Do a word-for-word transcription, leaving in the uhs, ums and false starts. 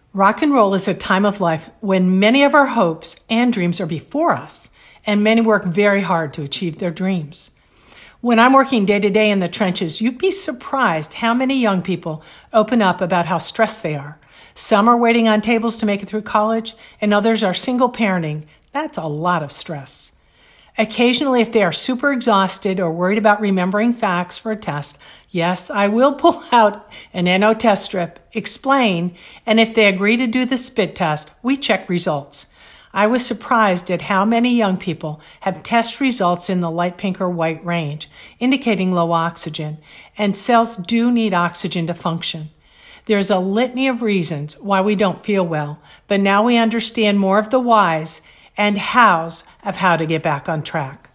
Rock and roll is a time of life when many of our hopes and dreams are before us, and many work very hard to achieve their dreams. When I'm working day to day in the trenches, you'd be surprised how many young people open up about how stressed they are. Some are waiting on tables to make it through college, and others are single parenting. That's a lot of stress. Occasionally, if they are super exhausted or worried about remembering facts for a test, yes, I will pull out an N O test strip, explain, and if they agree to do the spit test, we check results. I was surprised at how many young people have test results in the light pink or white range, indicating low oxygen, and cells do need oxygen to function. There's a litany of reasons why we don't feel well, but now we understand more of the whys and hows of how to get back on track.